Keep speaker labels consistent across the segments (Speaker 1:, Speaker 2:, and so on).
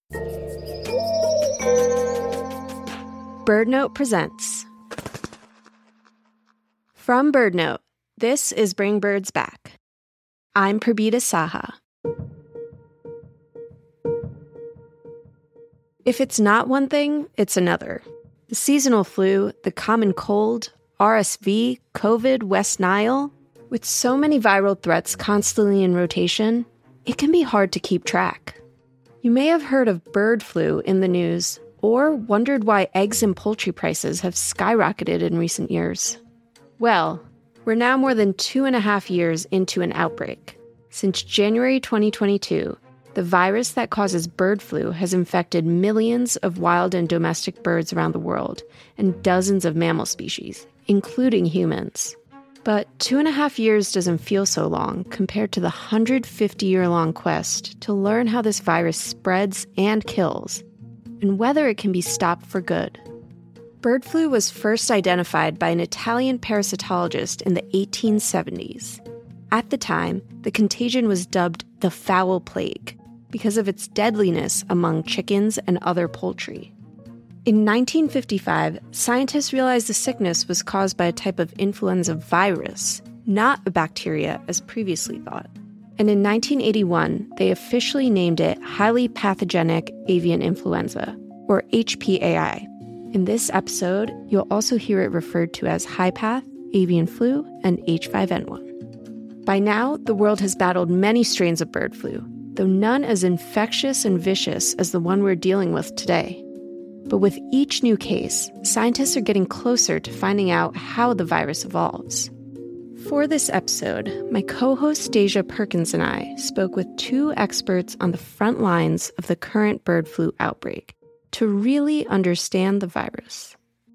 Speaker 1: BirdNote presents. From BirdNote, this is Bring Birds Back. I'm Prabita Saha. If it's not one thing, it's another. The seasonal flu, the common cold, RSV, COVID, West Nile. With so many viral threats constantly in rotation, it can be hard to keep track. You may have heard of bird flu in the news, or wondered why eggs and poultry prices have skyrocketed in recent years. Well, we're now more than 2.5 years into an outbreak. Since January 2022, the virus that causes bird flu has infected millions of wild and domestic birds around the world and dozens of mammal species, including humans. But 2.5 years doesn't feel so long compared to the 150-year-long quest to learn how this virus spreads and kills, and whether it can be stopped for good. Bird flu was first identified by an Italian parasitologist in the 1870s. At the time, the contagion was dubbed the fowl plague because of its deadliness among chickens and other poultry. In 1955, scientists realized the sickness was caused by a type of influenza virus, not a bacteria as previously thought. And in 1981, they officially named it highly pathogenic avian influenza, or HPAI. In this episode, you'll also hear it referred to as high-path, avian flu, and H5N1. By now, the world has battled many strains of bird flu, though none as infectious and vicious as the one we're dealing with today. But with each new case, scientists are getting closer to finding out how the virus evolves. For this episode, my co-host Deja Perkins and I spoke with two experts on the front lines of the current bird flu outbreak to really understand the virus.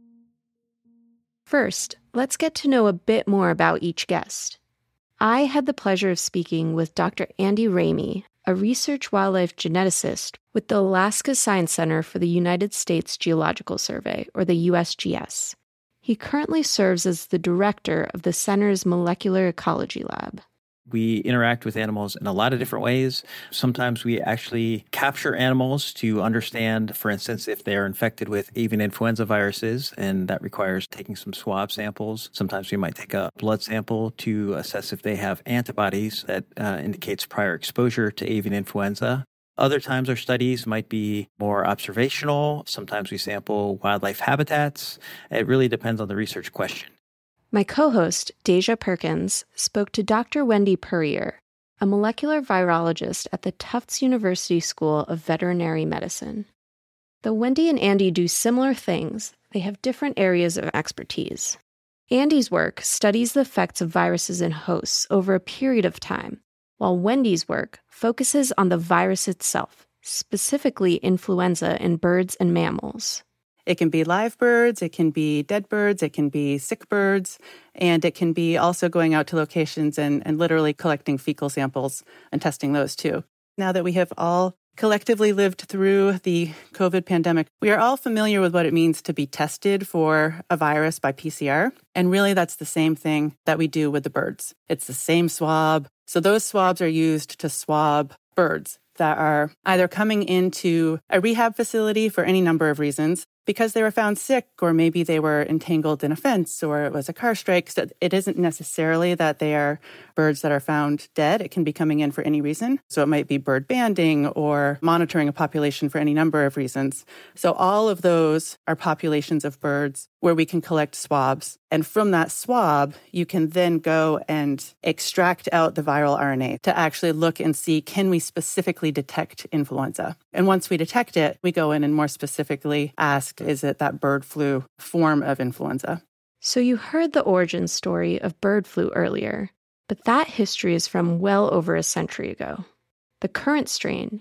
Speaker 1: First, let's get to know a bit more about each guest. I had the pleasure of speaking with Dr. Andy Ramey, a research wildlife geneticist with the Alaska Science Center for the United States Geological Survey, or the USGS. He currently serves as the director of the center's Molecular Ecology Lab.
Speaker 2: We interact with animals in a lot of different ways. Sometimes we actually capture animals to understand, for instance, if they're infected with avian influenza viruses, and that requires taking some swab samples. Sometimes we might take a blood sample to assess if they have antibodies that indicates prior exposure to avian influenza. Other times our studies might be more observational. Sometimes we sample wildlife habitats. It really depends on the research question.
Speaker 1: My co-host, Deja Perkins, spoke to Dr. Wendy Puryear, a molecular virologist at the Tufts University School of Veterinary Medicine. Though Wendy and Andy do similar things, they have different areas of expertise. Andy's work studies the effects of viruses in hosts over a period of time, while Wendy's work focuses on the virus itself, specifically influenza in birds and mammals.
Speaker 3: It can be live birds, it can be dead birds, it can be sick birds, and it can be also going out to locations and literally collecting fecal samples and testing those too. Now that we have all collectively lived through the COVID pandemic, we are all familiar with what it means to be tested for a virus by PCR. And really, that's the same thing that we do with the birds. It's the same swab. So those swabs are used to swab birds that are either coming into a rehab facility for any number of reasons, because they were found sick, or maybe they were entangled in a fence, or it was a car strike. So it isn't necessarily that they are birds that are found dead. It can be coming in for any reason. So it might be bird banding or monitoring a population for any number of reasons. So all of those are populations of birds where we can collect swabs. And from that swab, you can then go and extract out the viral RNA to actually look and see, can we specifically detect influenza? And once we detect it, we go in and more specifically ask, is it that bird flu form of influenza?
Speaker 1: So you heard the origin story of bird flu earlier, but that history is from well over a century ago. The current strain,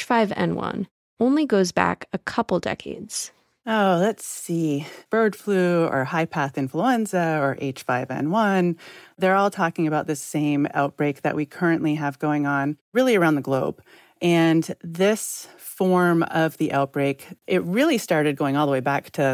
Speaker 1: H5N1, only goes back a couple decades.
Speaker 3: Oh, let's see. Bird flu or high-path influenza or H5N1, they're all talking about the same outbreak that we currently have going on really around the globe. And this form of the outbreak, it really started going all the way back to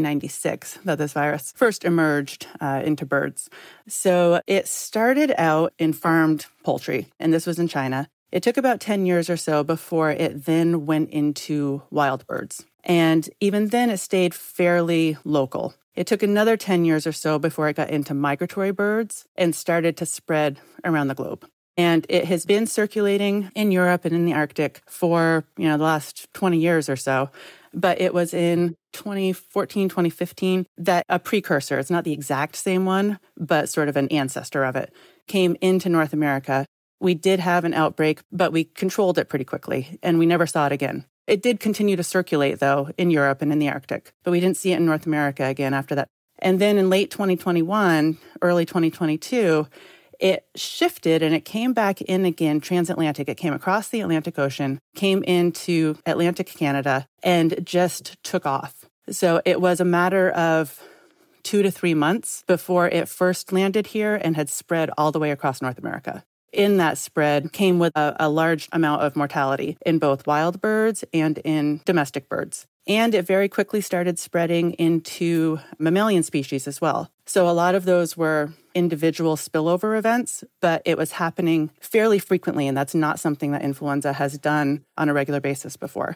Speaker 3: 1996 that this virus first emerged into birds. So it started out in farmed poultry, and this was in China. It took about 10 years or so before it then went into wild birds. And even then, it stayed fairly local. It took another 10 years or so before it got into migratory birds and started to spread around the globe. And it has been circulating in Europe and in the Arctic for, the last 20 years or so. But it was in 2014, 2015 that a precursor, it's not the exact same one, but sort of an ancestor of it, came into North America. We did have an outbreak, but we controlled it pretty quickly, and we never saw it again. It did continue to circulate, though, in Europe and in the Arctic, but we didn't see it in North America again after that. And then in late 2021, early 2022, it shifted and it came back in again, transatlantic. It came across the Atlantic Ocean, came into Atlantic Canada, and just took off. So it was a matter of 2 to 3 months before it first landed here and had spread all the way across North America. In that spread came with a large amount of mortality in both wild birds and in domestic birds. And it very quickly started spreading into mammalian species as well. So a lot of those were individual spillover events, but it was happening fairly frequently, and that's not something that influenza has done on a regular basis before.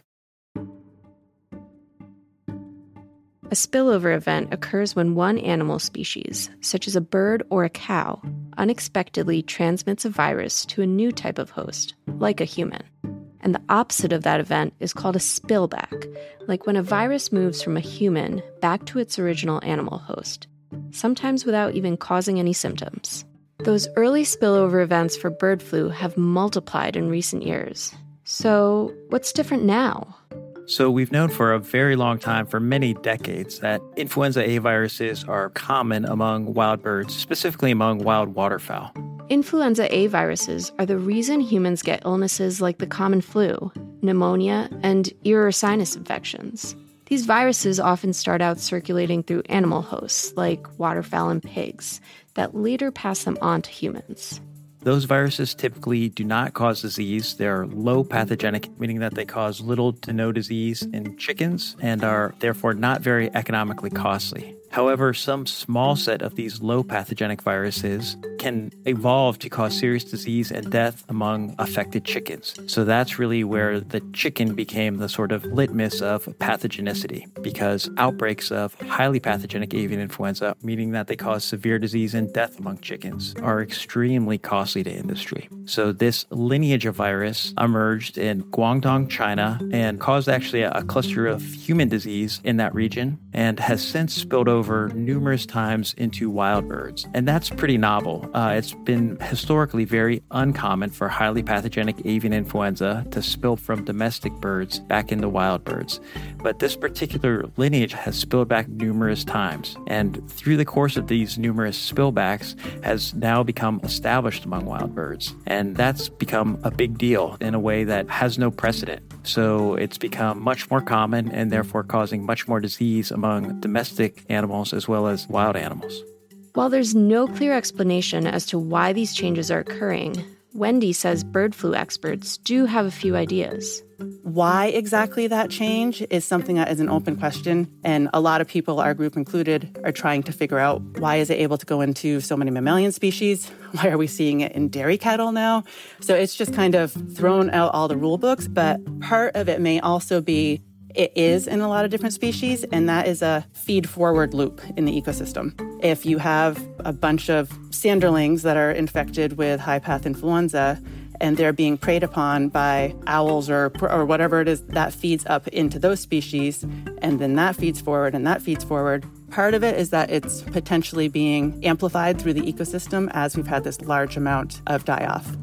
Speaker 1: A spillover event occurs when one animal species, such as a bird or a cow, unexpectedly transmits a virus to a new type of host, like a human. And the opposite of that event is called a spillback, like when a virus moves from a human back to its original animal host, sometimes without even causing any symptoms. Those early spillover events for bird flu have multiplied in recent years. So, what's different now?
Speaker 2: So we've known for a very long time, for many decades, that influenza A viruses are common among wild birds, specifically among wild waterfowl.
Speaker 1: Influenza A viruses are the reason humans get illnesses like the common flu, pneumonia, and ear or sinus infections. These viruses often start out circulating through animal hosts, like waterfowl and pigs, that later pass them on to humans.
Speaker 2: Those viruses typically do not cause disease. They're low pathogenic, meaning that they cause little to no disease in chickens and are therefore not very economically costly. However, some small set of these low pathogenic viruses can evolve to cause serious disease and death among affected chickens. So that's really where the chicken became the sort of litmus of pathogenicity, because outbreaks of highly pathogenic avian influenza, meaning that they cause severe disease and death among chickens, are extremely costly to industry. So this lineage of virus emerged in Guangdong, China, and caused actually a cluster of human disease in that region, and has since spilled over numerous times into wild birds. And that's pretty novel. It's been historically very uncommon for highly pathogenic avian influenza to spill from domestic birds back into wild birds. But this particular lineage has spilled back numerous times. And through the course of these numerous spillbacks has now become established among wild birds. And that's become a big deal in a way that has no precedent. So it's become much more common and therefore causing much more disease among domestic animals as well as wild animals.
Speaker 1: While there's no clear explanation as to why these changes are occurring, Wendy says bird flu experts do have a few ideas.
Speaker 3: Why exactly that change is something that is an open question, and a lot of people, our group included, are trying to figure out why is it able to go into so many mammalian species? Why are we seeing it in dairy cattle now? So it's just kind of thrown out all the rule books, but part of it may also be it is in a lot of different species, and that is a feed-forward loop in the ecosystem. If you have a bunch of sanderlings that are infected with high-path influenza, and they're being preyed upon by owls or whatever it is, that feeds up into those species, and then that feeds forward, and that feeds forward. Part of it is that it's potentially being amplified through the ecosystem as we've had this large amount of die-off.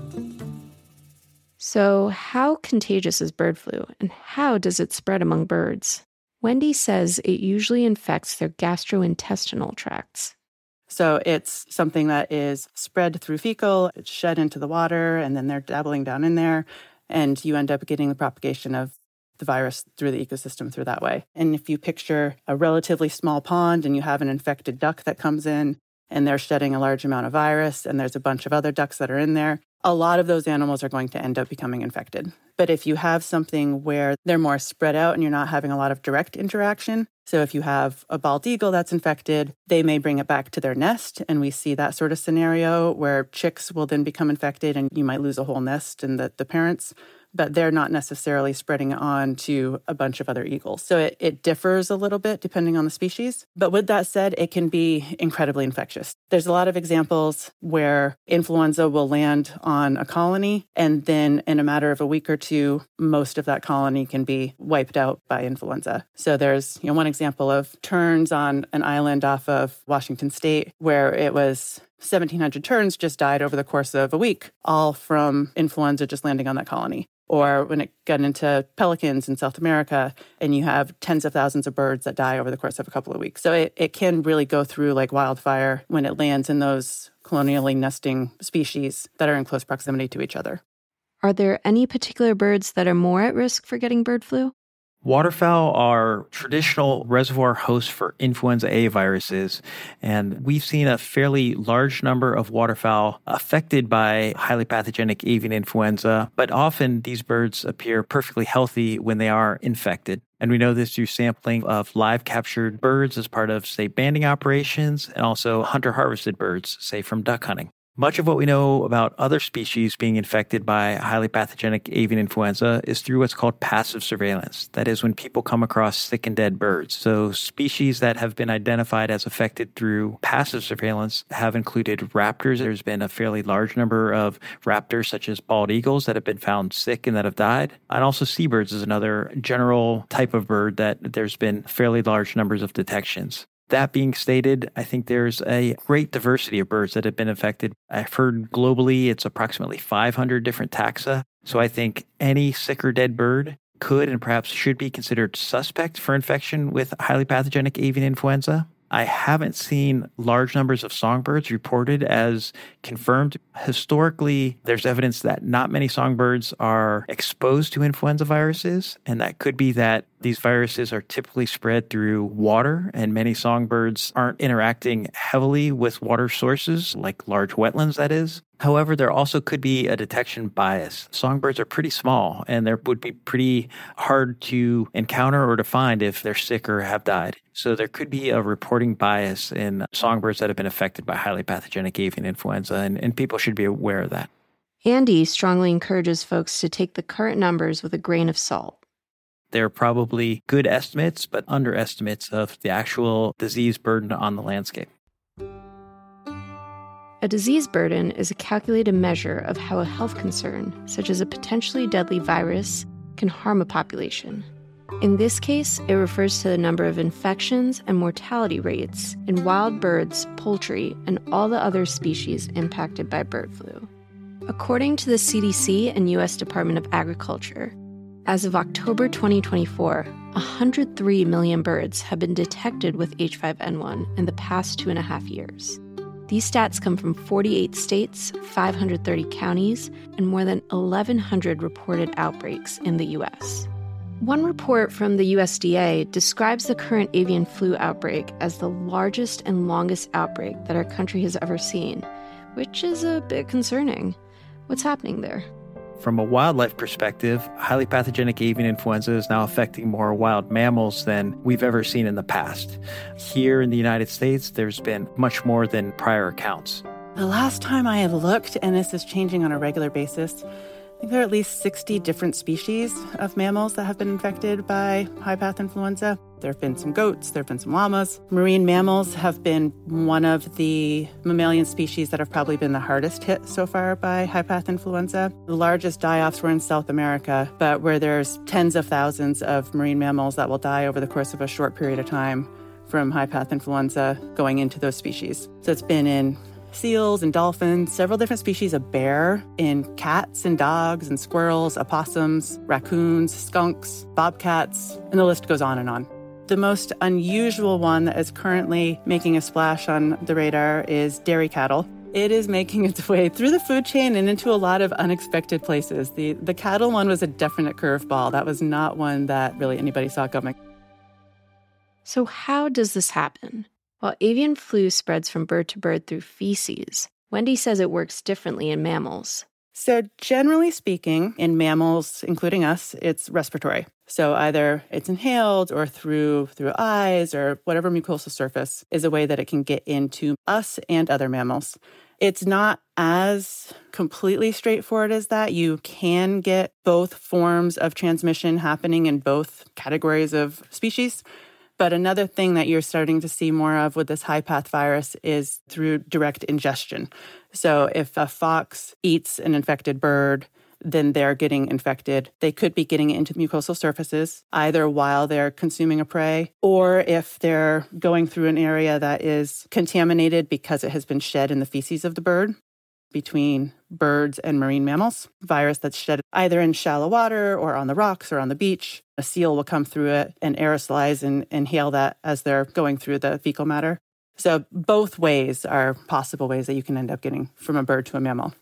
Speaker 1: So how contagious is bird flu, and how does it spread among birds? Wendy says it usually infects their gastrointestinal tracts.
Speaker 3: So it's something that is spread through fecal, it's shed into the water, and then they're dabbling down in there, and you end up getting the propagation of the virus through the ecosystem through that way. And if you picture a relatively small pond and you have an infected duck that comes in, and they're shedding a large amount of virus, and there's a bunch of other ducks that are in there, a lot of those animals are going to end up becoming infected. But if you have something where they're more spread out and you're not having a lot of direct interaction, so if you have a bald eagle that's infected, they may bring it back to their nest. And we see that sort of scenario where chicks will then become infected and you might lose a whole nest and the parents, but they're not necessarily spreading it on to a bunch of other eagles. So it differs a little bit depending on the species. But with that said, it can be incredibly infectious. There's a lot of examples where influenza will land on a colony, and then in a matter of a week or two, most of that colony can be wiped out by influenza. So there's one example of terns on an island off of Washington State where it was 1,700 terns just died over the course of a week, all from influenza just landing on that colony. Or when it got into pelicans in South America, and you have tens of thousands of birds that die over the course of a couple of weeks. So it can really go through like wildfire when it lands in those colonially nesting species that are in close proximity to each other.
Speaker 1: Are there any particular birds that are more at risk for getting bird flu?
Speaker 2: Waterfowl are traditional reservoir hosts for influenza A viruses, and we've seen a fairly large number of waterfowl affected by highly pathogenic avian influenza, but often these birds appear perfectly healthy when they are infected. And we know this through sampling of live captured birds as part of, say, banding operations, and also hunter-harvested birds, say, from duck hunting. Much of what we know about other species being infected by highly pathogenic avian influenza is through what's called passive surveillance. That is when people come across sick and dead birds. So species that have been identified as affected through passive surveillance have included raptors. There's been a fairly large number of raptors, such as bald eagles, that have been found sick and that have died. And also seabirds is another general type of bird that there's been fairly large numbers of detections. That being stated, I think there's a great diversity of birds that have been affected. I've heard globally it's approximately 500 different taxa. So I think any sick or dead bird could and perhaps should be considered suspect for infection with highly pathogenic avian influenza. I haven't seen large numbers of songbirds reported as confirmed. Historically, there's evidence that not many songbirds are exposed to influenza viruses, and that could be that these viruses are typically spread through water, and many songbirds aren't interacting heavily with water sources, like large wetlands, that is. However, there also could be a detection bias. Songbirds are pretty small, and they would be pretty hard to encounter or to find if they're sick or have died. So there could be a reporting bias in songbirds that have been affected by highly pathogenic avian influenza, and people should be aware of that.
Speaker 1: Andy strongly encourages folks to take the current numbers with a grain of salt.
Speaker 2: They're probably good estimates, but underestimates of the actual disease burden on the landscape.
Speaker 1: A disease burden is a calculated measure of how a health concern, such as a potentially deadly virus, can harm a population. In this case, it refers to the number of infections and mortality rates in wild birds, poultry, and all the other species impacted by bird flu. According to the CDC and U.S. Department of Agriculture, as of October 2024, 103 million birds have been detected with H5N1 in the past 2.5 years. These stats come from 48 states, 530 counties, and more than 1,100 reported outbreaks in the U.S. One report from the USDA describes the current avian flu outbreak as the largest and longest outbreak that our country has ever seen, which is a bit concerning. What's happening there?
Speaker 2: From a wildlife perspective, highly pathogenic avian influenza is now affecting more wild mammals than we've ever seen in the past. Here in the United States, there's been much more than prior accounts.
Speaker 3: The last time I had looked, and this is changing on a regular basis, I think there are at least 60 different species of mammals that have been infected by high path influenza. There have been some goats, there have been some llamas. Marine mammals have been one of the mammalian species that have probably been the hardest hit so far by high path influenza. The largest die-offs were in South America, but where there's tens of thousands of marine mammals that will die over the course of a short period of time from high path influenza going into those species. So it's been in seals and dolphins, several different species of bear, in cats and dogs and squirrels, opossums, raccoons, skunks, bobcats, and the list goes on and on. The most unusual one that is currently making a splash on the radar is dairy cattle. It is making its way through the food chain and into a lot of unexpected places. The cattle one was a definite curveball. That was not one that really anybody saw coming.
Speaker 1: So how does this happen? While avian flu spreads from bird to bird through feces, Wendy says it works differently in mammals.
Speaker 3: So generally speaking, in mammals, including us, it's respiratory. So either it's inhaled or through eyes or whatever mucosal surface is a way that it can get into us and other mammals. It's not as completely straightforward as that. You can get both forms of transmission happening in both categories of species. But another thing that you're starting to see more of with this high-path virus is through direct ingestion. So if a fox eats an infected bird, then they're getting infected. They could be getting it into mucosal surfaces, either while they're consuming a prey, or if they're going through an area that is contaminated because it has been shed in the feces of the bird. Between birds and marine mammals, virus that's shed either in shallow water or on the rocks or on the beach. A seal will come through it and aerosolize and inhale that as they're going through the fecal matter. So both ways are possible ways that you can end up getting from a bird to a mammal.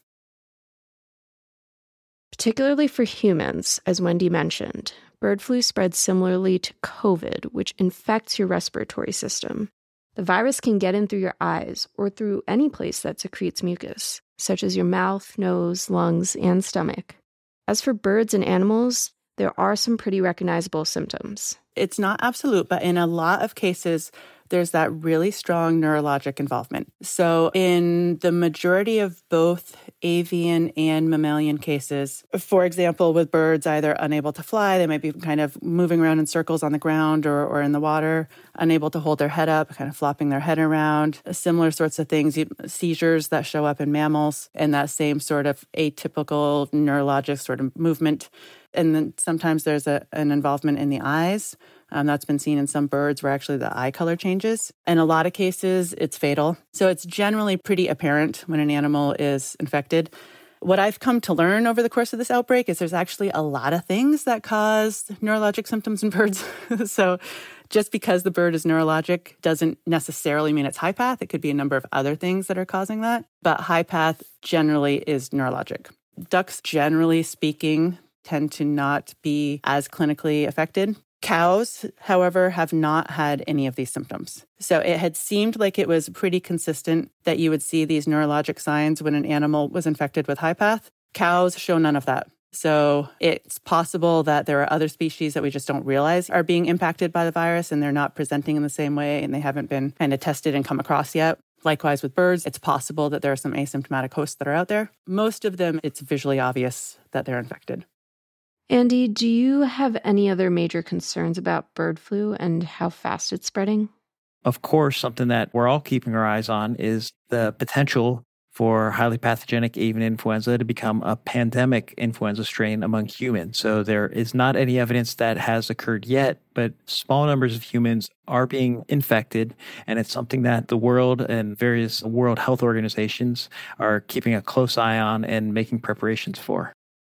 Speaker 1: Particularly for humans, as Wendy mentioned, bird flu spreads similarly to COVID, which infects your respiratory system. The virus can get in through your eyes or through any place that secretes mucus, such as your mouth, nose, lungs, and stomach. As for birds and animals, there are some pretty recognizable symptoms.
Speaker 3: It's not absolute, but in a lot of cases, there's that really strong neurologic involvement. So in the majority of both avian and mammalian cases, for example, with birds either unable to fly, they might be kind of moving around in circles on the ground or in the water, unable to hold their head up, kind of flopping their head around, similar sorts of things, seizures that show up in mammals, and that same sort of atypical neurologic sort of movement. And then sometimes there's an involvement in the eyes. That's been seen in some birds where actually the eye color changes. In a lot of cases, it's fatal. So it's generally pretty apparent when an animal is infected. What I've come to learn over the course of this outbreak is there's actually a lot of things that cause neurologic symptoms in birds. So just because the bird is neurologic doesn't necessarily mean it's high path. It could be a number of other things that are causing that. But high path generally is neurologic. Ducks, generally speaking, tend to not be as clinically affected. Cows, however, have not had any of these symptoms. So it had seemed like it was pretty consistent that you would see these neurologic signs when an animal was infected with high path. Cows show none of that. So it's possible that there are other species that we just don't realize are being impacted by the virus and they're not presenting in the same way and they haven't been kind of tested and come across yet. Likewise with birds, it's possible that there are some asymptomatic hosts that are out there. Most of them, it's visually obvious that they're infected.
Speaker 1: Andy, do you have any other major concerns about bird flu and how fast it's spreading?
Speaker 2: Of course, something that we're all keeping our eyes on is the potential for highly pathogenic avian influenza to become a pandemic influenza strain among humans. So there is not any evidence that has occurred yet, but small numbers of humans are being infected, and it's something that the world and various World Health Organizations are keeping a close eye on and making preparations for.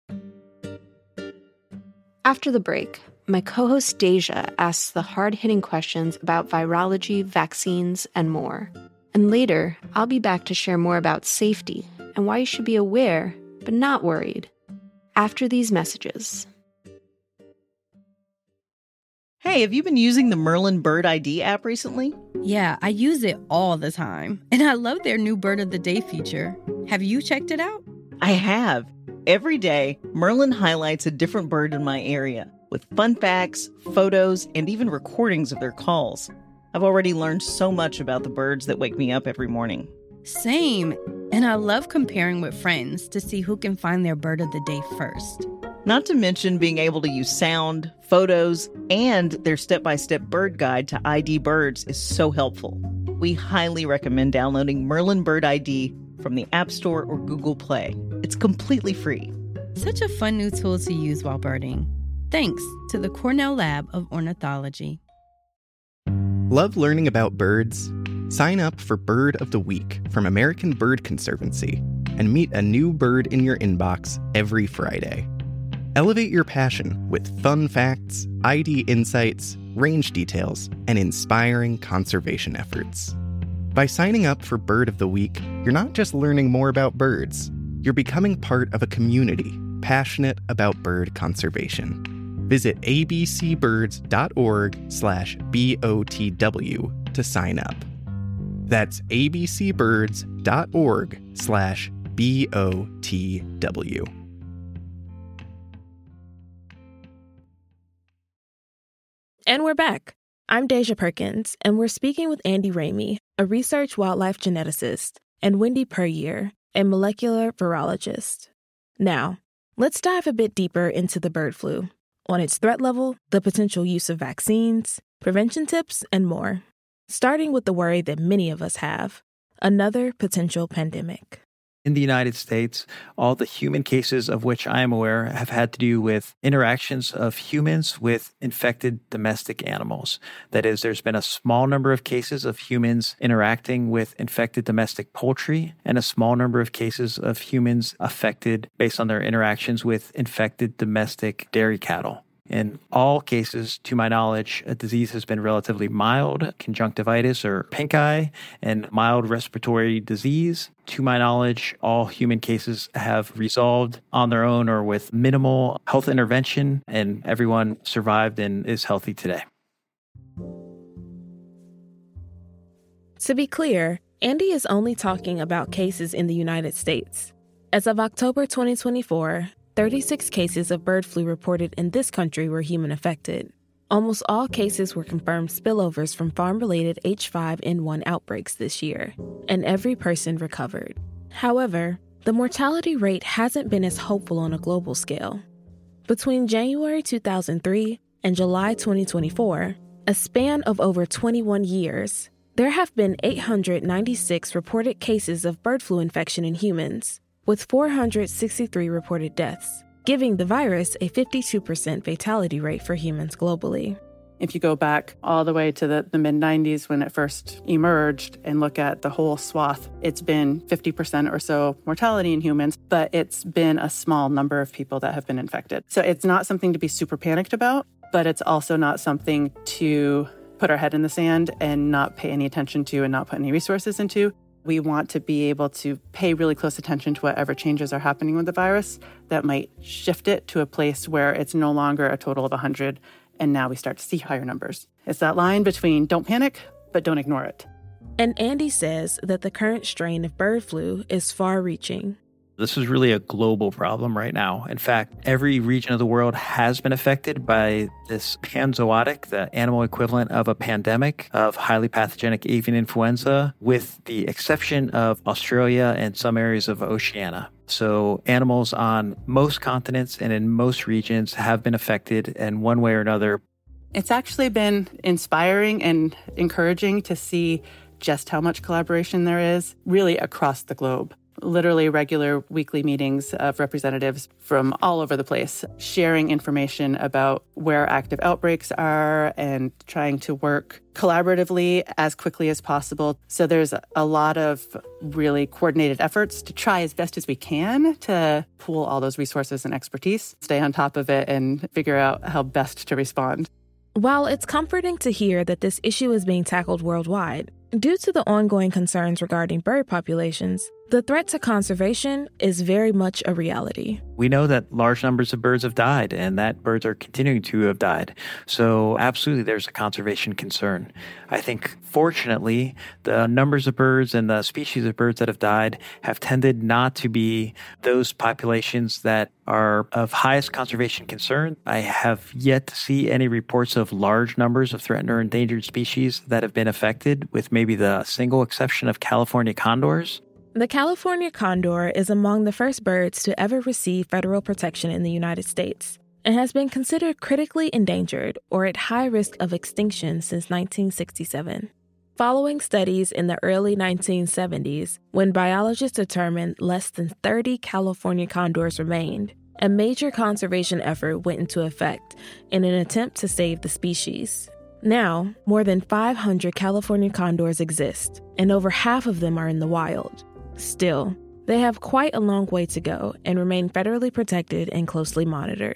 Speaker 1: After the break, my co-host Deja asks the hard-hitting questions about virology, vaccines, and more. And later, I'll be back to share more about safety and why you should be aware, but not worried. After these messages.
Speaker 4: Hey, have you been using the Merlin Bird ID app recently?
Speaker 5: Yeah, I use it all the time. And I love their new Bird of the Day feature. Have you checked it out?
Speaker 4: I have. Every day, Merlin highlights a different bird in my area with fun facts, photos, and even recordings of their calls. I've already learned so much about the birds that wake me up every morning.
Speaker 5: Same. And I love comparing with friends to see who can find their bird of the day first.
Speaker 4: Not to mention being able to use sound, photos, and their step-by-step bird guide to ID birds is so helpful. We highly recommend downloading Merlin Bird ID from the App Store or Google Play. It's completely free.
Speaker 5: Such a fun new tool to use while birding. Thanks to the Cornell Lab of Ornithology.
Speaker 6: Love learning about birds? Sign up for Bird of the Week from American Bird Conservancy and meet a new bird in your inbox every Friday. Elevate your passion with fun facts, ID insights, range details, and inspiring conservation efforts. By signing up for Bird of the Week, you're not just learning more about birds, you're becoming part of a community passionate about bird conservation. Visit abcbirds.org/BOTW to sign up. That's abcbirds.org/BOTW. BOTW.
Speaker 7: And we're back. I'm Deja Perkins, and we're speaking with Andy Ramey, a research wildlife geneticist, and Wendy Puryear, a molecular virologist. Now, let's dive a bit deeper into the bird flu, on its threat level, the potential use of vaccines, prevention tips, and more. Starting with the worry that many of us have, another potential pandemic.
Speaker 2: In the United States, all the human cases of which I am aware have had to do with interactions of humans with infected domestic animals. That is, there's been a small number of cases of humans interacting with infected domestic poultry and a small number of cases of humans affected based on their interactions with infected domestic dairy cattle. In all cases, to my knowledge, a disease has been relatively mild, conjunctivitis or pink eye, and mild respiratory disease. To my knowledge, all human cases have resolved on their own or with minimal health intervention, and everyone survived and is healthy today.
Speaker 7: To be clear, Andy is only talking about cases in the United States. As of October 2024, 36 cases of bird flu reported in this country were human affected. Almost all cases were confirmed spillovers from farm-related H5N1 outbreaks this year, and every person recovered. However, the mortality rate hasn't been as hopeful on a global scale. Between January 2003 and July 2024, a span of over 21 years, there have been 896 reported cases of bird flu infection in humans, with 463 reported deaths, giving the virus a 52% fatality rate for humans globally.
Speaker 3: If you go back all the way to the mid-90s when it first emerged and look at the whole swath, it's been 50% or so mortality in humans, but it's been a small number of people that have been infected. So it's not something to be super panicked about, but it's also not something to put our head in the sand and not pay any attention to and not put any resources into. We want to be able to pay really close attention to whatever changes are happening with the virus that might shift it to a place where it's no longer a total of 100, and now we start to see higher numbers. It's that line between don't panic, but don't ignore it.
Speaker 7: And Andy says that the current strain of bird flu is far-reaching.
Speaker 2: This is really a global problem right now. In fact, every region of the world has been affected by this panzootic, the animal equivalent of a pandemic of highly pathogenic avian influenza, with the exception of Australia and some areas of Oceania. So animals on most continents and in most regions have been affected in one way or another.
Speaker 3: It's actually been inspiring and encouraging to see just how much collaboration there is really across the globe. Literally regular weekly meetings of representatives from all over the place, sharing information about where active outbreaks are and trying to work collaboratively as quickly as possible. So there's a lot of really coordinated efforts to try as best as we can to pool all those resources and expertise, stay on top of it, and figure out how best to respond.
Speaker 7: While it's comforting to hear that this issue is being tackled worldwide, due to the ongoing concerns regarding bird populations, the threat to conservation is very much a reality.
Speaker 2: We know that large numbers of birds have died and that birds are continuing to have died. So absolutely, there's a conservation concern. I think, fortunately, the numbers of birds and the species of birds that have died have tended not to be those populations that are of highest conservation concern. I have yet to see any reports of large numbers of threatened or endangered species that have been affected, with maybe the single exception of California condors.
Speaker 7: The California condor is among the first birds to ever receive federal protection in the United States and has been considered critically endangered or at high risk of extinction since 1967. Following studies in the early 1970s, when biologists determined less than 30 California condors remained, a major conservation effort went into effect in an attempt to save the species. Now, more than 500 California condors exist, and over half of them are in the wild. Still, they have quite a long way to go and remain federally protected and closely monitored.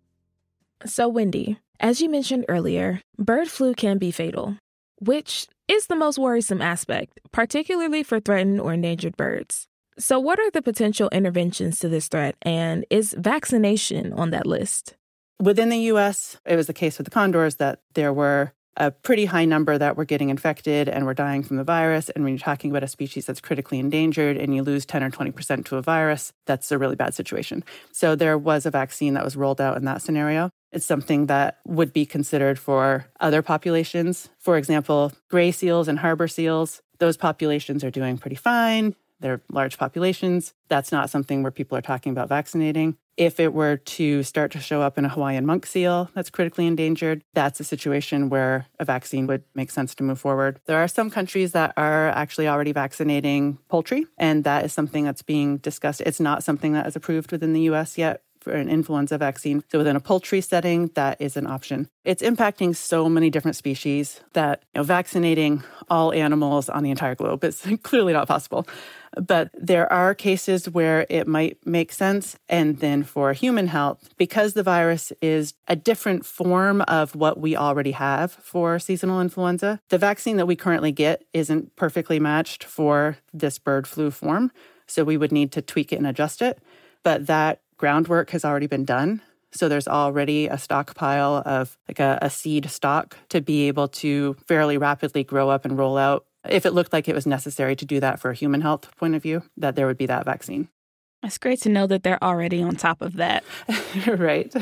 Speaker 7: So, Wendy, as you mentioned earlier, bird flu can be fatal, which is the most worrisome aspect, particularly for threatened or endangered birds. So what are the potential interventions to this threat, and is vaccination on that list?
Speaker 3: Within the U.S., it was the case with the condors that there were a pretty high number that were getting infected and were dying from the virus. And when you're talking about a species that's critically endangered and you lose 10 or 20% to a virus, that's a really bad situation. So there was a vaccine that was rolled out in that scenario. It's something that would be considered for other populations. For example, gray seals and harbor seals, those populations are doing pretty fine. They're large populations. That's not something where people are talking about vaccinating. If it were to start to show up in a Hawaiian monk seal that's critically endangered, that's a situation where a vaccine would make sense to move forward. There are some countries that are actually already vaccinating poultry, and that is something that's being discussed. It's not something that is approved within the U.S. yet for an influenza vaccine. So within a poultry setting, that is an option. It's impacting so many different species that vaccinating all animals on the entire globe is clearly not possible. But there are cases where it might make sense. And then for human health, because the virus is a different form of what we already have for seasonal influenza, the vaccine that we currently get isn't perfectly matched for this bird flu form. So we would need to tweak it and adjust it. But that groundwork has already been done. So there's already a stockpile of like a seed stock to be able to fairly rapidly grow up and roll out. If it looked like it was necessary to do that for a human health point of view, that there would be that vaccine.
Speaker 7: It's great to know that they're already on top of that.
Speaker 3: Right.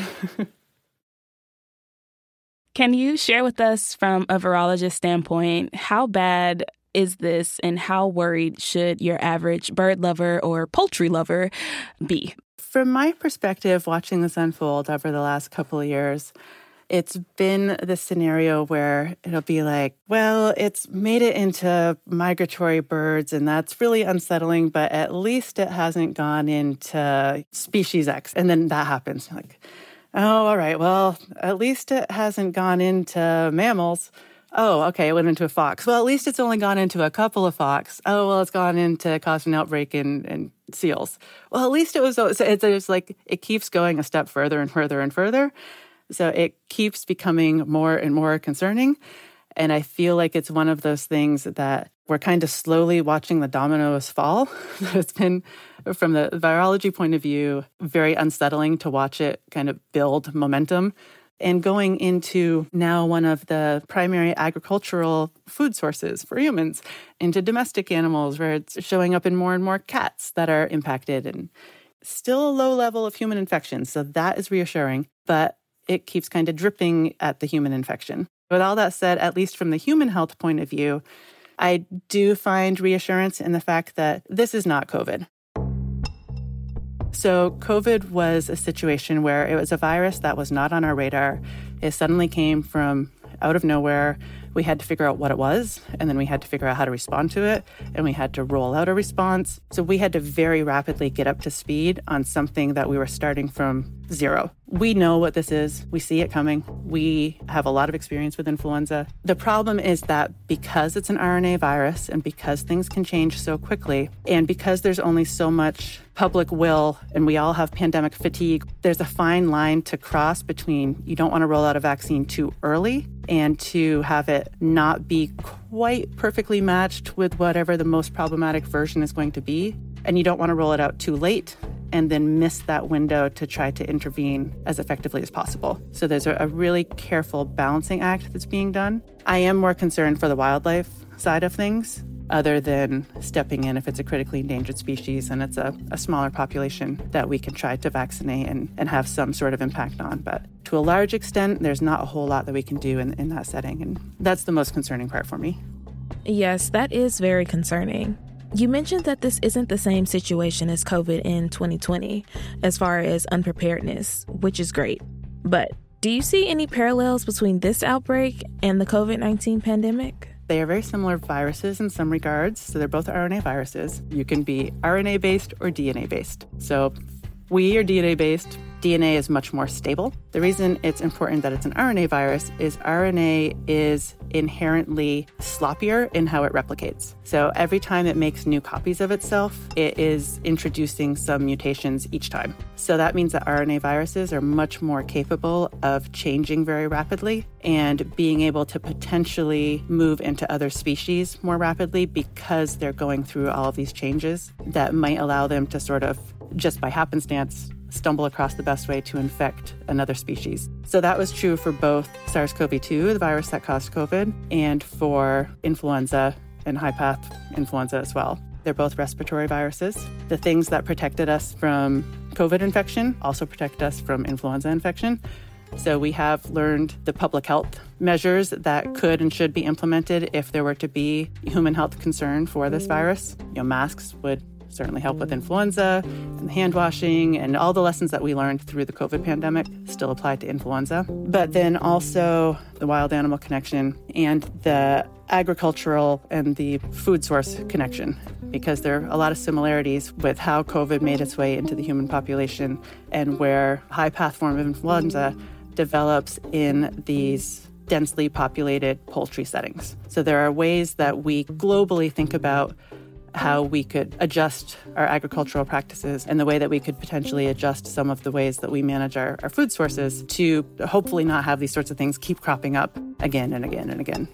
Speaker 7: Can you share with us from a virologist standpoint, how bad is this and how worried should your average bird lover or poultry lover be?
Speaker 3: From my perspective, watching this unfold over the last couple of years, it's been this scenario where it'll be like, well, it's made it into migratory birds, and that's really unsettling, but at least it hasn't gone into species X. And then that happens. Like, oh, all right, well, at least it hasn't gone into mammals. Oh, okay, it went into a fox. Well, at least it's only gone into a couple of fox. Oh, well, it's gone into causing an outbreak in seals. Well, at least it was, so it's like it keeps going a step further and further and further. So it keeps becoming more and more concerning. And I feel like it's one of those things that we're kind of slowly watching the dominoes fall. It's been, from the virology point of view, very unsettling to watch it kind of build momentum. And going into now one of the primary agricultural food sources for humans, into domestic animals, where it's showing up in more and more cats that are impacted, and still a low level of human infection. So that is reassuring, but it keeps kind of dripping at the human infection. With all that said, at least from the human health point of view, I do find reassurance in the fact that this is not COVID. So COVID was a situation where it was a virus that was not on our radar. It suddenly came from out of nowhere. We had to figure out what it was, and then we had to figure out how to respond to it, and we had to roll out a response. So we had to very rapidly get up to speed on something that we were starting from zero. We know what this is. We see it coming. We have a lot of experience with influenza. The problem is that because it's an RNA virus and because things can change so quickly, and because there's only so much public will and we all have pandemic fatigue, there's a fine line to cross between you don't want to roll out a vaccine too early and to have it not be quite perfectly matched with whatever the most problematic version is going to be. And you don't want to roll it out too late and then miss that window to try to intervene as effectively as possible. So there's a really careful balancing act that's being done. I am more concerned for the wildlife side of things, other than stepping in if it's a critically endangered species and it's a smaller population that we can try to vaccinate and have some sort of impact on. But to a large extent, there's not a whole lot that we can do in that setting. And that's the most concerning part for me.
Speaker 7: Yes, that is very concerning. You mentioned that this isn't the same situation as COVID in 2020 as far as unpreparedness, which is great. But do you see any parallels between this outbreak and the COVID-19 pandemic?
Speaker 3: They are very similar viruses in some regards. So they're both RNA viruses. You can be RNA-based or DNA-based. So we are DNA-based. DNA is much more stable. The reason it's important that it's an RNA virus is RNA is inherently sloppier in how it replicates. So every time it makes new copies of itself, it is introducing some mutations each time. So that means that RNA viruses are much more capable of changing very rapidly and being able to potentially move into other species more rapidly because they're going through all of these changes that might allow them to sort of, just by happenstance, stumble across the best way to infect another species. So that was true for both SARS-CoV-2, the virus that caused COVID, and for influenza and high-path influenza as well. They're both respiratory viruses. The things that protected us from COVID infection also protect us from influenza infection. So we have learned the public health measures that could and should be implemented if there were to be human health concern for this virus. Masks would certainly help with influenza, and hand washing, and all the lessons that we learned through the COVID pandemic still apply to influenza. But then also the wild animal connection and the agricultural and the food source connection, because there are a lot of similarities with how COVID made its way into the human population and where high-path form of influenza develops in these densely populated poultry settings. So there are ways that we globally think about how we could adjust our agricultural practices and the way that we could potentially adjust some of the ways that we manage our food sources to hopefully not have these sorts of things keep cropping up again and again and again.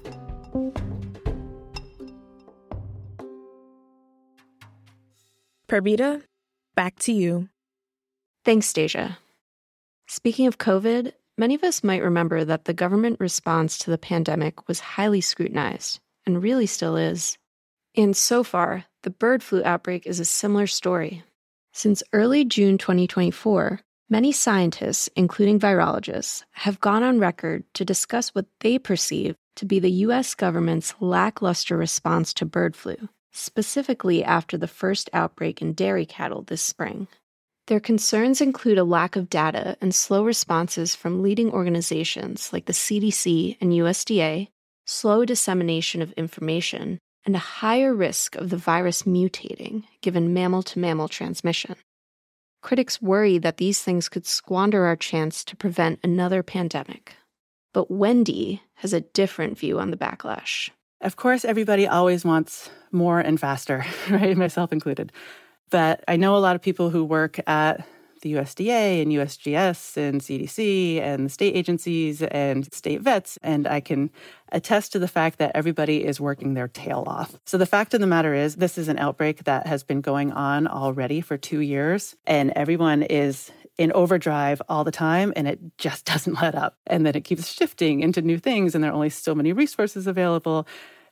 Speaker 7: Purvita, back to you.
Speaker 1: Thanks, Deja. Speaking of COVID, many of us might remember that the government response to the pandemic was highly scrutinized, and really still is. And so far, the bird flu outbreak is a similar story. Since early June 2024, many scientists, including virologists, have gone on record to discuss what they perceive to be the U.S. government's lackluster response to bird flu, specifically after the first outbreak in dairy cattle this spring. Their concerns include a lack of data and slow responses from leading organizations like the CDC and USDA, slow dissemination of information, and a higher risk of the virus mutating given mammal-to-mammal transmission. Critics worry that these things could squander our chance to prevent another pandemic. But Wendy has a different view on the backlash.
Speaker 3: Of course, everybody always wants more and faster, right? Myself included. But I know a lot of people who work at the USDA and USGS and CDC and the state agencies and state vets, and I can attest to the fact that everybody is working their tail off. So the fact of the matter is, this is an outbreak that has been going on already for 2 years, and everyone is in overdrive all the time, and it just doesn't let up. And then it keeps shifting into new things, and there are only so many resources available.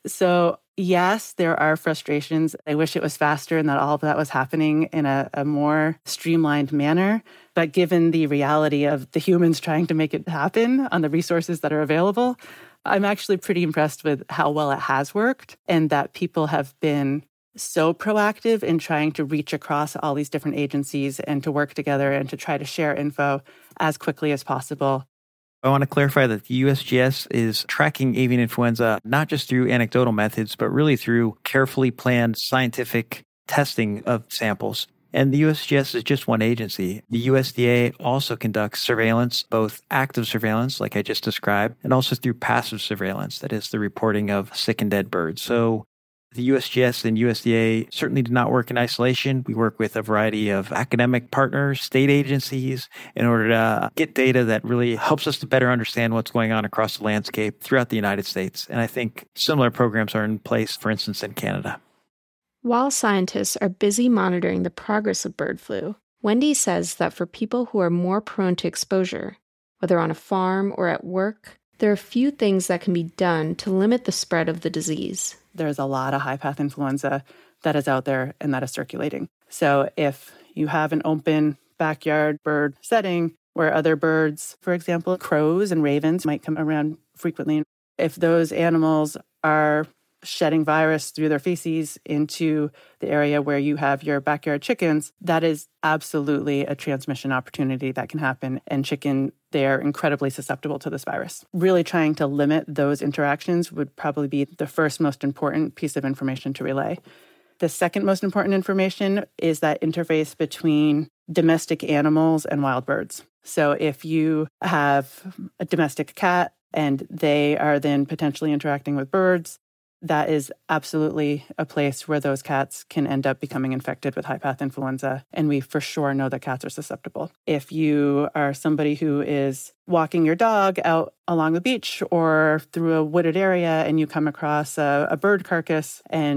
Speaker 3: So yes, there are frustrations. I wish it was faster and that all of that was happening in a more streamlined manner. But given the reality of the humans trying to make it happen on the resources that are available, I'm actually pretty impressed with how well it has worked and that people have been so proactive in trying to reach across all these different agencies and to work together and to try to share info as quickly as possible.
Speaker 2: I want to clarify that the USGS is tracking avian influenza not just through anecdotal methods, but really through carefully planned scientific testing of samples. And the USGS is just one agency. The USDA also conducts surveillance, both active surveillance, like I just described, and also through passive surveillance, that is the reporting of sick and dead birds. So the USGS and USDA certainly do not work in isolation. We work with a variety of academic partners, state agencies, in order to get data that really helps us to better understand what's going on across the landscape throughout the United States. And I think similar programs are in place, for instance, in Canada.
Speaker 1: While scientists are busy monitoring the progress of bird flu, Wendy says that for people who are more prone to exposure, whether on a farm or at work, there are a few things that can be done to limit the spread of the disease.
Speaker 3: There's a lot of high-path influenza that is out there and that is circulating. So if you have an open backyard bird setting where other birds, for example, crows and ravens might come around frequently, if those animals are shedding virus through their feces into the area where you have your backyard chickens, that is absolutely a transmission opportunity that can happen. And they're incredibly susceptible to this virus. Really trying to limit those interactions would probably be the first most important piece of information to relay. The second most important information is that interface between domestic animals and wild birds. So if you have a domestic cat and they are then potentially interacting with birds, that is absolutely a place where those cats can end up becoming infected with high-path influenza. And we for sure know that cats are susceptible. If you are somebody who is walking your dog out along the beach or through a wooded area and you come across a bird carcass and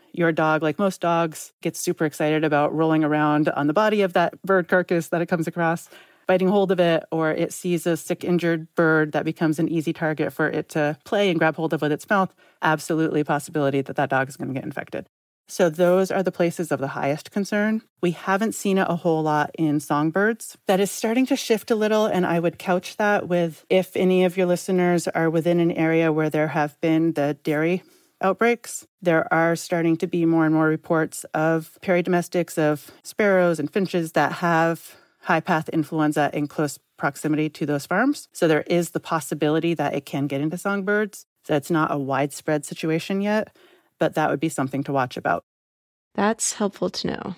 Speaker 3: your dog, like most dogs, gets super excited about rolling around on the body of that bird carcass that it comes across, biting hold of it, or it sees a sick, injured bird that becomes an easy target for it to play and grab hold of with its mouth, absolutely possibility that that dog is going to get infected. So those are the places of the highest concern. We haven't seen it a whole lot in songbirds. That is starting to shift a little, and I would couch that with if any of your listeners are within an area where there have been the dairy outbreaks. There are starting to be more and more reports of peridomestics, of sparrows and finches that have high-path influenza in close proximity to those farms. So there is the possibility that it can get into songbirds. So it's not a widespread situation yet, but that would be something to watch about.
Speaker 1: That's helpful to know.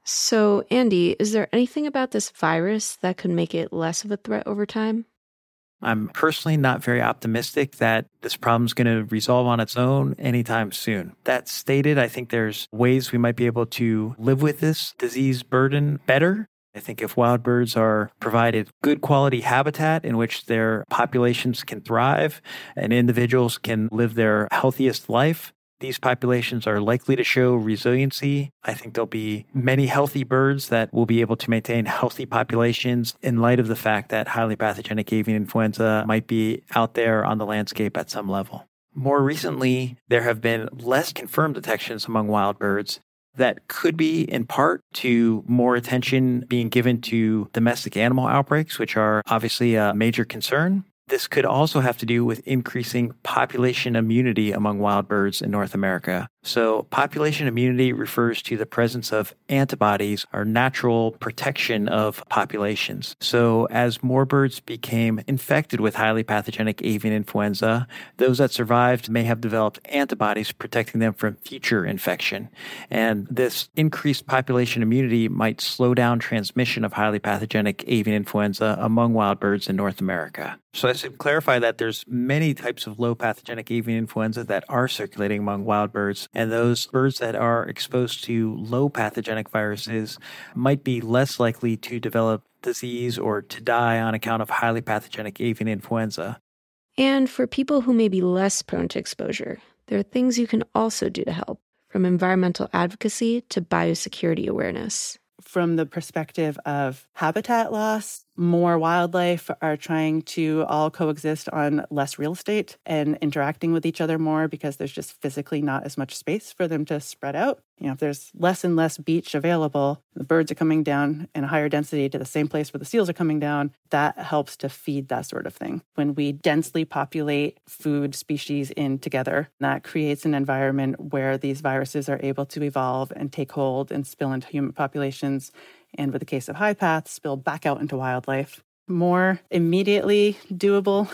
Speaker 1: So, Andy, is there anything about this virus that could make it less of a threat over time?
Speaker 2: I'm personally not very optimistic that this problem is going to resolve on its own anytime soon. That stated, I think there's ways we might be able to live with this disease burden better. I think if wild birds are provided good quality habitat in which their populations can thrive and individuals can live their healthiest life, these populations are likely to show resiliency. I think there'll be many healthy birds that will be able to maintain healthy populations in light of the fact that highly pathogenic avian influenza might be out there on the landscape at some level. More recently, there have been less confirmed detections among wild birds that could be in part to more attention being given to domestic animal outbreaks, which are obviously a major concern. This could also have to do with increasing population immunity among wild birds in North America. So population immunity refers to the presence of antibodies or natural protection of populations. So as more birds became infected with highly pathogenic avian influenza, those that survived may have developed antibodies protecting them from future infection. And this increased population immunity might slow down transmission of highly pathogenic avian influenza among wild birds in North America. So I should clarify that there's many types of low pathogenic avian influenza that are circulating among wild birds, and those birds that are exposed to low pathogenic viruses might be less likely to develop disease or to die on account of highly pathogenic avian influenza.
Speaker 1: And for people who may be less prone to exposure, there are things you can also do to help, from environmental advocacy to biosecurity awareness.
Speaker 3: From the perspective of habitat loss, more wildlife are trying to all coexist on less real estate and interacting with each other more because there's just physically not as much space for them to spread out. If there's less and less beach available, the birds are coming down in a higher density to the same place where the seals are coming down. That helps to feed that sort of thing. When we densely populate food species in together, that creates an environment where these viruses are able to evolve and take hold and spill into human populations. And with the case of high path, spill back out into wildlife. More immediately doable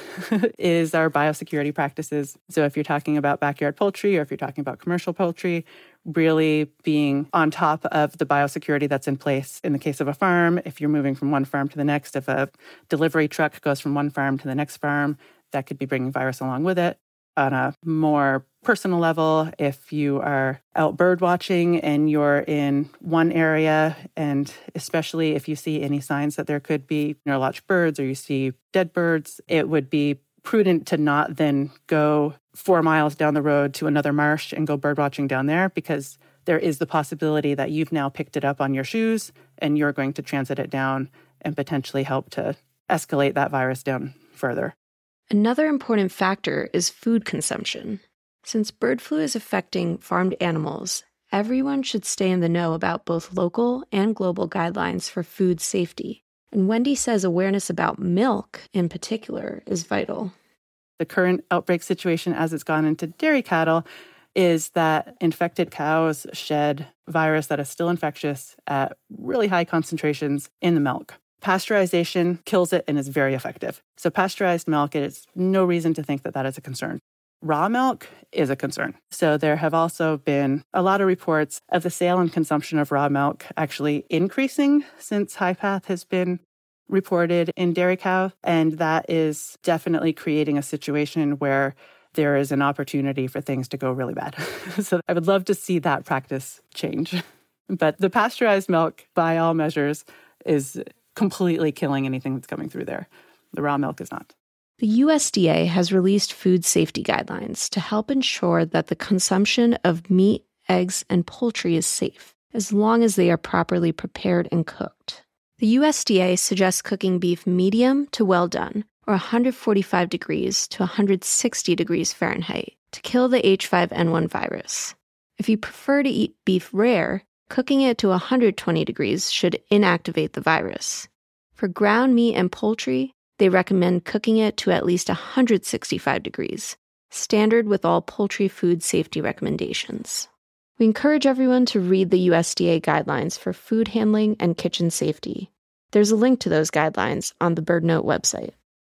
Speaker 3: is our biosecurity practices. So if you're talking about backyard poultry or if you're talking about commercial poultry, really being on top of the biosecurity that's in place in the case of a farm. If you're moving from one farm to the next, if a delivery truck goes from one farm to the next farm, that could be bringing virus along with it. On a more personal level, if you are out bird watching and you're in one area, and especially if you see any signs that there could be neurologic birds or you see dead birds, it would be prudent to not then go 4 miles down the road to another marsh and go bird watching down there, because there is the possibility that you've now picked it up on your shoes and you're going to transit it down and potentially help to escalate that virus down further.
Speaker 1: Another important factor is food consumption. Since bird flu is affecting farmed animals, everyone should stay in the know about both local and global guidelines for food safety. And Wendy says awareness about milk in particular is vital.
Speaker 3: The current outbreak situation as it's gone into dairy cattle is that infected cows shed virus that is still infectious at really high concentrations in the milk. Pasteurization kills it and is very effective. So pasteurized milk, it's no reason to think that that is a concern. Raw milk is a concern. So there have also been a lot of reports of the sale and consumption of raw milk actually increasing since high path has been reported in dairy cow. And that is definitely creating a situation where there is an opportunity for things to go really bad. So I would love to see that practice change. But the pasteurized milk, by all measures, is completely killing anything that's coming through there. The raw milk is not.
Speaker 1: The USDA has released food safety guidelines to help ensure that the consumption of meat, eggs, and poultry is safe, as long as they are properly prepared and cooked. The USDA suggests cooking beef medium to well done, or 145 degrees to 160 degrees Fahrenheit, to kill the H5N1 virus. If you prefer to eat beef rare, cooking it to 120 degrees should inactivate the virus. For ground meat and poultry, they recommend cooking it to at least 165 degrees, standard with all poultry food safety recommendations. We encourage everyone to read the USDA guidelines for food handling and kitchen safety. There's a link to those guidelines on the BirdNote website.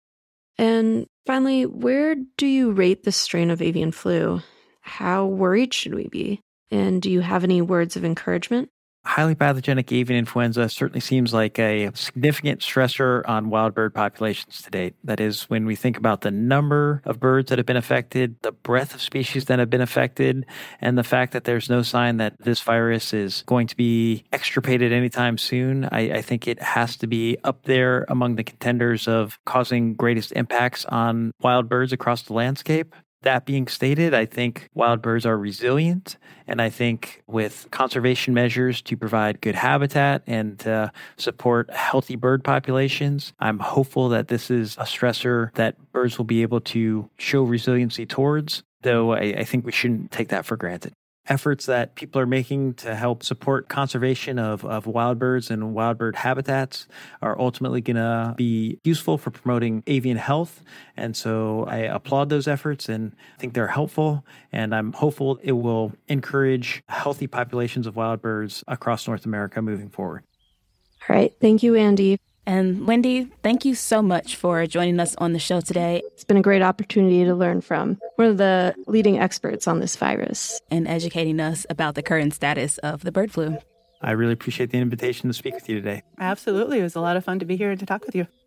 Speaker 1: And finally, where do you rate the strain of avian flu? How worried should we be? And do you have any words of encouragement?
Speaker 2: Highly pathogenic avian influenza certainly seems like a significant stressor on wild bird populations to date. That is, when we think about the number of birds that have been affected, the breadth of species that have been affected, and the fact that there's no sign that this virus is going to be extirpated anytime soon, I think it has to be up there among the contenders of causing greatest impacts on wild birds across the landscape. That being stated, I think wild birds are resilient, and I think with conservation measures to provide good habitat and to support healthy bird populations, I'm hopeful that this is a stressor that birds will be able to show resiliency towards, though I think we shouldn't take that for granted. Efforts that people are making to help support conservation of wild birds and wild bird habitats are ultimately going to be useful for promoting avian health. And so I applaud those efforts and think they're helpful. And I'm hopeful it will encourage healthy populations of wild birds across North America moving forward.
Speaker 1: All right. Thank you, Andy.
Speaker 7: And Wendy, thank you so much for joining us on the show today.
Speaker 1: It's been a great opportunity to learn from one of the leading experts on this virus.
Speaker 7: And educating us about the current status of the bird flu.
Speaker 2: I really appreciate the invitation to speak with you today.
Speaker 3: Absolutely. It was a lot of fun to be here and to talk with you.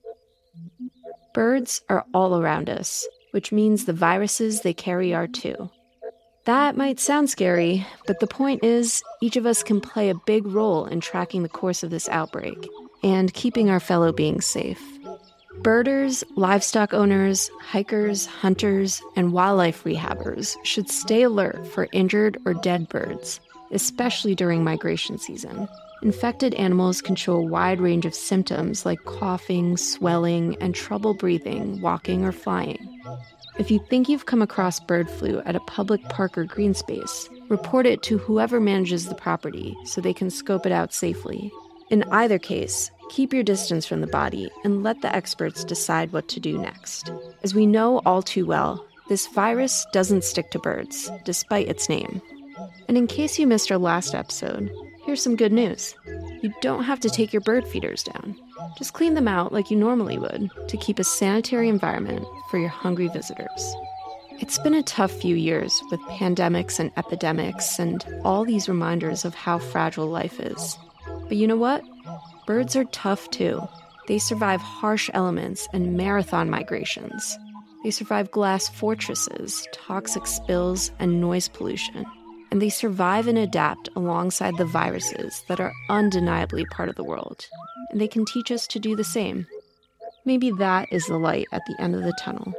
Speaker 1: Birds are all around us, which means the viruses they carry are too. That might sound scary, but the point is, each of us can play a big role in tracking the course of this outbreak and keeping our fellow beings safe. Birders, livestock owners, hikers, hunters, and wildlife rehabbers should stay alert for injured or dead birds, especially during migration season. Infected animals can show a wide range of symptoms like coughing, swelling, and trouble breathing, walking, or flying. If you think you've come across bird flu at a public park or green space, report it to whoever manages the property so they can scope it out safely. In either case, keep your distance from the body and let the experts decide what to do next. As we know all too well, this virus doesn't stick to birds, despite its name. And in case you missed our last episode, here's some good news. You don't have to take your bird feeders down. Just clean them out like you normally would to keep a sanitary environment for your hungry visitors. It's been a tough few years with pandemics and epidemics and all these reminders of how fragile life is. But you know what? Birds are tough too. They survive harsh elements and marathon migrations. They survive glass fortresses, toxic spills, and noise pollution. And they survive and adapt alongside the viruses that are undeniably part of the world. And they can teach us to do the same. Maybe that is the light at the end of the tunnel.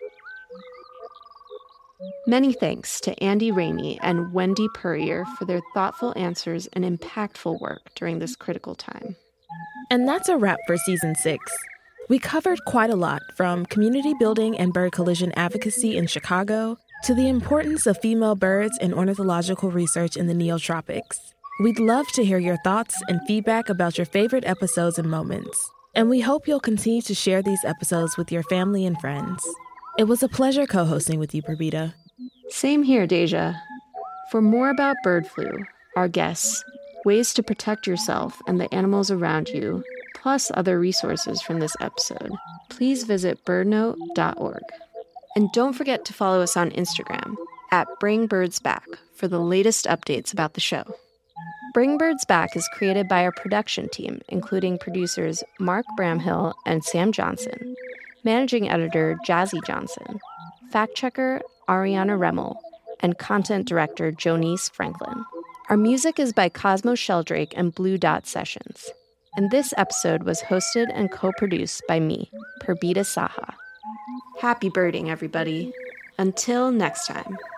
Speaker 1: Many thanks to Andy Ramey and Wendy Purrier for their thoughtful answers and impactful work during this critical time.
Speaker 7: And that's a wrap for Season 6. We covered quite a lot, from community building and bird collision advocacy in Chicago to the importance of female birds in ornithological research in the Neotropics. We'd love to hear your thoughts and feedback about your favorite episodes and moments. And we hope you'll continue to share these episodes with your family and friends. It was a pleasure co-hosting with you, Purbita.
Speaker 1: Same here, Deja. For more about bird flu, our guests, ways to protect yourself and the animals around you, plus other resources from this episode, please visit birdnote.org. And don't forget to follow us on Instagram @BringBirdsBack for the latest updates about the show. Bring Birds Back is created by our production team, including producers Mark Bramhill and Sam Johnson, managing editor Jazzy Johnson, fact-checker Ariana Remmel, and content director Jonice Franklin. Our music is by Cosmo Sheldrake and Blue Dot Sessions. And this episode was hosted and co-produced by me, Purbita Saha. Happy birding, everybody. Until next time.